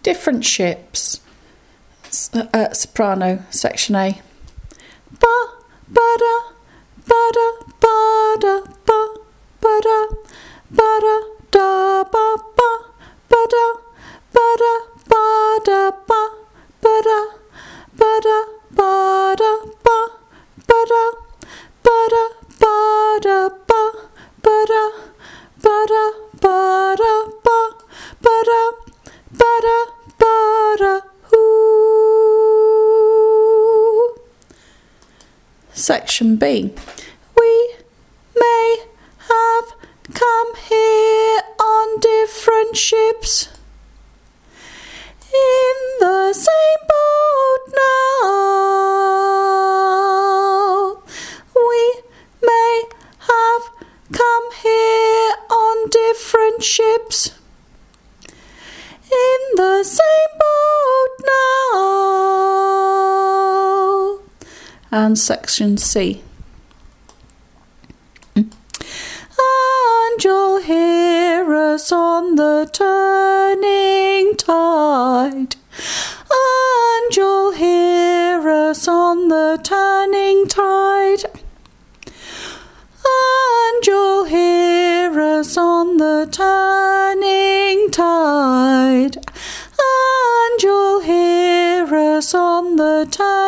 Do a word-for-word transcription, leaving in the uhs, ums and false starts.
different ships. Uh, soprano, section A. Ba, ba-da, ba-da, ba-da, ba, ba-da, ba-da, da, ba, ba, ba-da, ba-da, ba-da, ba, ba-da, ba-da, ba-da, ba, ba-da, ba-da, ba-da, ba, ba-da, ba-da, ba-da, ba, ba-da, ba-da, ba-da, ooh. Section B. We may have come here on different ships, in the same boat now. We may have come here on different ships, in the same boat now. And section C. And you'll hear us on the turning tide. And you'll hear us on the turning tide. And you'll hear us on the turning tide. And you'll hear us on the turning